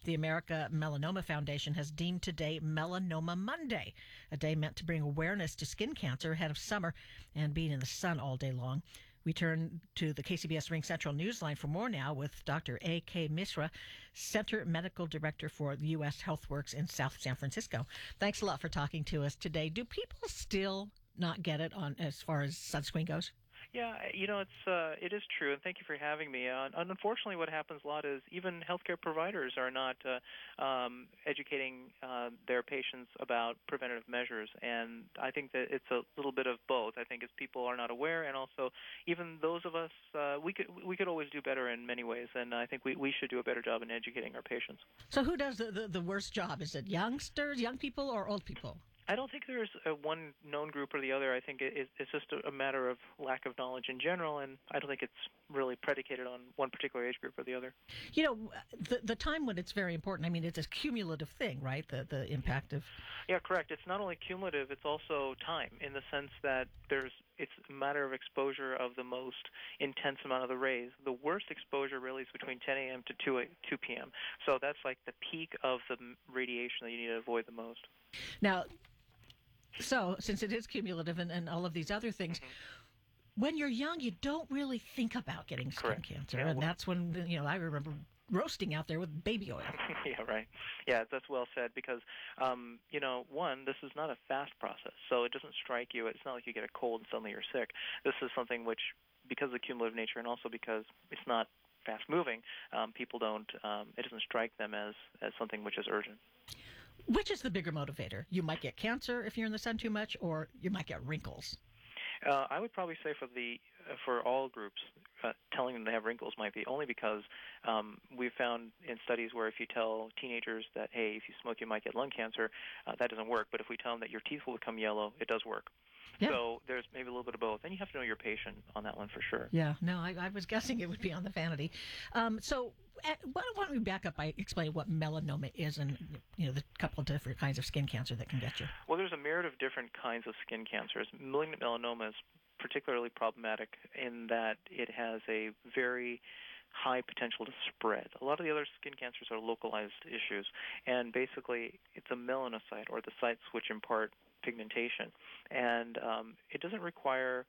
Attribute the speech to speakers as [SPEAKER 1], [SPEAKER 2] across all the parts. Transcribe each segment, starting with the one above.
[SPEAKER 1] The America Melanoma Foundation has deemed today Melanoma Monday, a day meant to bring awareness to skin cancer ahead of summer and being in the sun all day long. We turn to the KCBS Ring Central Newsline for more now with Dr. A.K. Misra, Center Medical Director for the U.S. HealthWorks in South San Francisco. Thanks a lot for talking to us today. Do people still not get it on as far as sunscreen goes?
[SPEAKER 2] Yeah, it is true, and thank you for having me. Unfortunately, what happens a lot is even healthcare providers are not educating their patients about preventative measures, and I think that it's a little bit of both. I think as people are not aware, and also even those of us, we could always do better in many ways, and I think we should do a better job in educating our patients.
[SPEAKER 1] So who does the worst job? Is it youngsters, young people, or old people?
[SPEAKER 2] I don't think there's one known group or the other. I think it's just a matter of lack of knowledge in general, and I don't think it's really predicated on one particular age group or the other.
[SPEAKER 1] You know, the time when it's very important, I mean, it's a cumulative thing, right, the impact of...
[SPEAKER 2] Yeah, correct. It's not only cumulative, it's also time, in the sense that it's a matter of exposure of the most intense amount of the rays. The worst exposure really is between 10 a.m. to 2 p.m. So that's like the peak of the radiation that you need to avoid the most.
[SPEAKER 1] Now, so, since it is cumulative and all of these other things, when you're young, you don't really think about getting skin cancer. Yeah, and that's when, I remember roasting out there with baby oil.
[SPEAKER 2] Yeah, right. Yeah, that's well said because, one, this is not a fast process, so it doesn't strike you. It's not like you get a cold and suddenly you're sick. This is something which, because of the cumulative nature and also because it's not fast-moving, people don't, it doesn't strike them as something which is urgent.
[SPEAKER 1] Which is the bigger motivator? You might get cancer if you're in the sun too much, or you might get wrinkles.
[SPEAKER 2] I would probably say for all groups, telling them they have wrinkles might be only because we've found in studies where if you tell teenagers that, hey, if you smoke you might get lung cancer, that doesn't work. But if we tell them that your teeth will become yellow, it does work. Yeah. So there's maybe a little bit of both. And you have to know your patient on that one for sure.
[SPEAKER 1] Yeah, no, I was guessing it would be on the vanity. So why don't we back up by explaining what melanoma is and, the couple of different kinds of skin cancer that can get you?
[SPEAKER 2] Well, there's a myriad of different kinds of skin cancers. Malignant melanoma is particularly problematic in that it has a very high potential to spread. A lot of the other skin cancers are localized issues, and basically it's a melanocyte, or the sites which impart pigmentation, and it doesn't require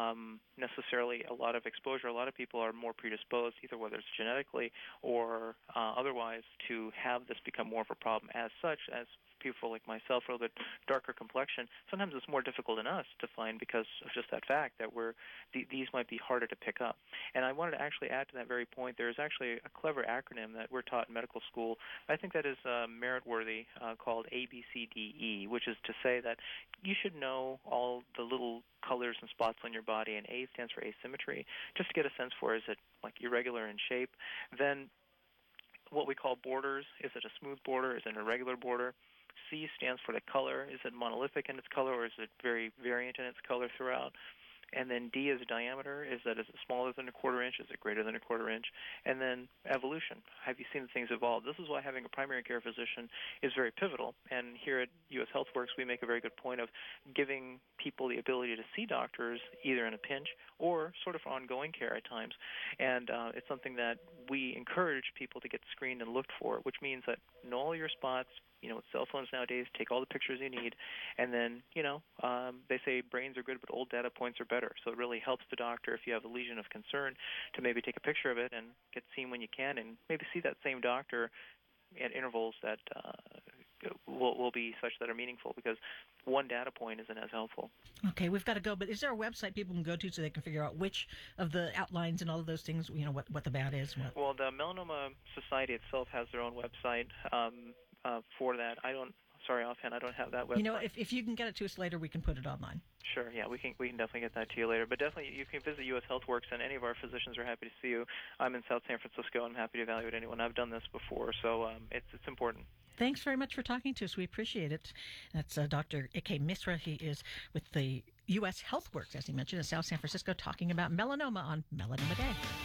[SPEAKER 2] necessarily a lot of exposure. A lot of people are more predisposed, either whether it's genetically or otherwise, to have this become more of a problem. As such, as people like myself, a little bit darker complexion, sometimes it's more difficult in us to find because of just that fact that these might be harder to pick up. And I wanted to actually add to that very point, there's actually a clever acronym that we're taught in medical school. I think that is merit-worthy, called ABCDE, which is to say that you should know all the little colors and spots on your body, and A stands for asymmetry, just to get a sense for, is it like irregular in shape? Then what we call borders, is it a smooth border, is it an irregular border? C stands for the color. Is it monolithic in its color, or is it very variant in its color throughout? And then D is diameter. Is it smaller than a quarter inch? Is it greater than a quarter inch? And then evolution. Have you seen things evolve? This is why having a primary care physician is very pivotal. And here at U.S. HealthWorks, we make a very good point of giving people the ability to see doctors either in a pinch or sort of for ongoing care at times. And it's something that we encourage people to get screened and looked for, which means that know all your spots. With cell phones nowadays, take all the pictures you need, and then, they say brains are good, but old data points are better. So it really helps the doctor, if you have a lesion of concern, to maybe take a picture of it and get seen when you can, and maybe see that same doctor at intervals that will be such that are meaningful, because one data point isn't as helpful.
[SPEAKER 1] Okay, we've got to go, but is there a website people can go to so they can figure out which of the outlines and all of those things, what the bad is?
[SPEAKER 2] Well, the Melanoma Society itself has their own website for that. Sorry, offhand, I don't have that website.
[SPEAKER 1] If you can get it to us later, we can put it online.
[SPEAKER 2] Sure, yeah, we can definitely get that to you later. But definitely, you can visit U.S. HealthWorks, and any of our physicians are happy to see you. I'm in South San Francisco, and I'm happy to evaluate anyone. I've done this before, so it's important.
[SPEAKER 1] Thanks very much for talking to us. We appreciate it. That's Dr. A.K. Misra. He is with the U.S. HealthWorks, as he mentioned, in South San Francisco, talking about melanoma on Melanoma Day.